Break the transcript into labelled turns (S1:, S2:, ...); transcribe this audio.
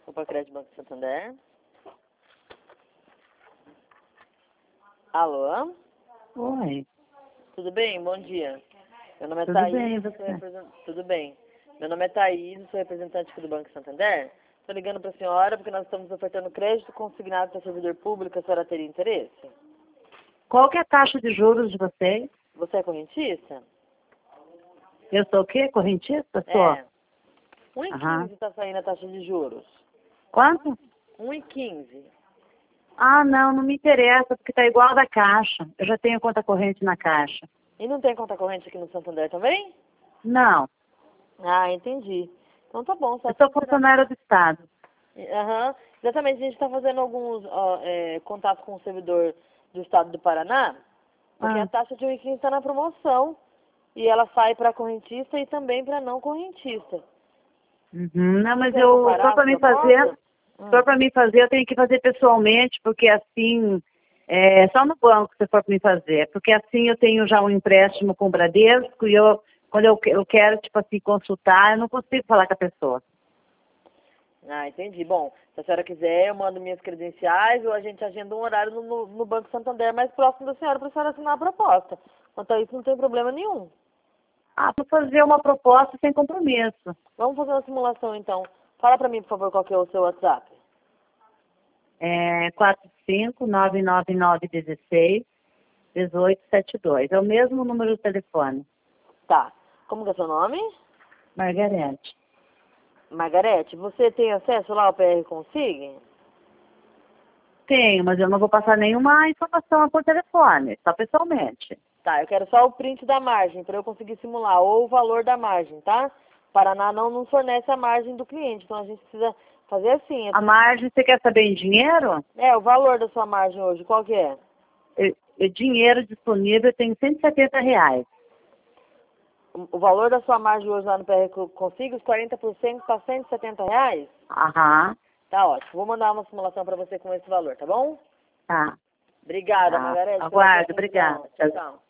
S1: Opa, Crédito Banco Santander. Alô?
S2: Oi,
S1: Tudo bem? Bom dia. Meu nome é
S2: tudo
S1: Thaís.
S2: bem, e
S1: Sou
S2: você?
S1: Tudo bem. Meu nome é Thaís, sou representante aqui do Banco Santander. Estou ligando para a senhora porque nós estamos ofertando crédito consignado para servidor público. A senhora teria interesse?
S2: Qual que é a taxa de juros de vocês?
S1: Você é correntista?
S2: Eu sou o quê? Correntista? Sou.
S1: É. 1,15
S2: Aham.
S1: está saindo a taxa de juros.
S2: Quanto?
S1: 1,15.
S2: Ah, não me interessa, porque tá igual a da Caixa. Eu já tenho conta corrente na Caixa.
S1: E não tem conta corrente aqui no Santander também?
S2: Não,
S1: Ah, entendi. Então tá bom, só
S2: eu
S1: se
S2: sou
S1: esperar.
S2: funcionária do Estado.
S1: Aham, exatamente. A gente está fazendo alguns contatos com o servidor do estado do Paraná, porque a
S2: Ah,
S1: taxa de 1,15 está na promoção e ela sai para correntista e também para não correntista.
S2: uhum. Não, mas
S1: Quer
S2: eu, se
S1: comparar
S2: for
S1: as
S2: para mim fazer,
S1: propostas?
S2: se for para mim fazer, eu tenho que fazer pessoalmente, porque assim, é só no banco se for para mim fazer. Porque assim eu tenho já um empréstimo com o Bradesco e quando eu quero, tipo assim, consultar, eu não consigo falar com a pessoa.
S1: Ah, entendi. Bom, se a senhora quiser, eu mando minhas credenciais ou a gente agenda um horário no Banco Santander mais próximo da senhora para a senhora assinar a proposta. Quanto a isso, não tem problema nenhum.
S2: Ah, para fazer uma proposta sem compromisso.
S1: Vamos fazer uma simulação, então. Fala para mim, por favor, qual que é o seu WhatsApp.
S2: É 45999161872. É o mesmo número de telefone.
S1: Tá. Como que é seu nome?
S2: Margarete.
S1: Margarete, você tem acesso lá ao PR Consig?
S2: Tenho, mas eu não vou passar nenhuma informação por telefone, só pessoalmente.
S1: Tá, eu quero só o print da margem para eu conseguir simular, ou o valor da margem, tá? Paraná não nos fornece a margem do cliente, então a gente precisa fazer assim.
S2: A margem, você quer saber em dinheiro?
S1: O valor da sua margem hoje, qual que é?
S2: Dinheiro disponível, eu tenho R$ 170.
S1: O valor da sua margem hoje lá no PR Consig, os 40% está R$ 170?
S2: Aham,
S1: Tá ótimo. Vou mandar uma simulação para você com esse valor, tá bom?
S2: tá.
S1: Obrigada,
S2: Tá.
S1: Margarete, pela sua
S2: Aguardo,
S1: atenção.
S2: obrigada.
S1: Tchau, tchau.